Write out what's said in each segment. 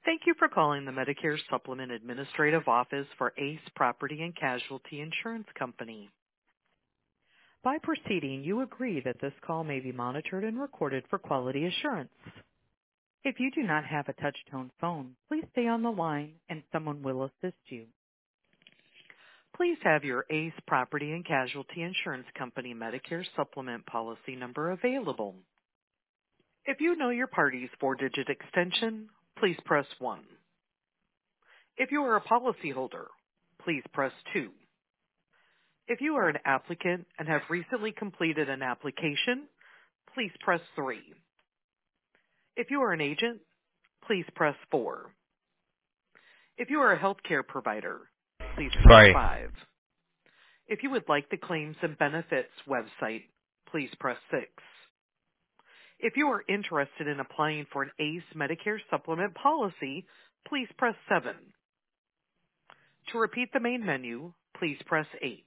Thank you for calling the Medicare Supplement Administrative Office for ACE Property and Casualty Insurance Company. By proceeding, you agree that this call may be monitored and recorded for quality assurance. If you do not have a touch-tone phone, please stay on the line and someone will assist you. Please have your ACE Property and Casualty Insurance Company Medicare Supplement policy number available. If you know your party's four-digit extension, please press 1. If you are a policyholder, please press 2. If you are an applicant and have recently completed an application, please press 3. If you are an agent, please press 4. If you are a healthcare provider, please press Sorry. 5. If you would like the Claims and Benefits website, please press 6. If you are interested in applying for an ACE Medicare Supplement policy, please press 7. To repeat the main menu, please press 8.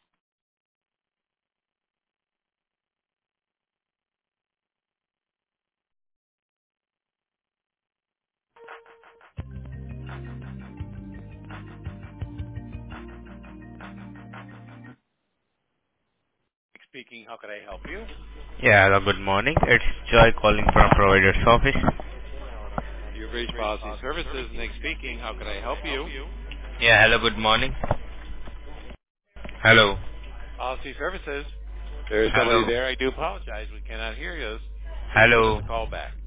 Speaking, how could I help you? Yeah, hello, good morning. It's Joy calling from provider's office. You've reached Policy Services. Nick speaking, how could I help you? Yeah, hello, good morning. Hello. Policy Services. There is somebody Hello. there. I do apologize. We cannot hear you. Please give us Hello. a call back.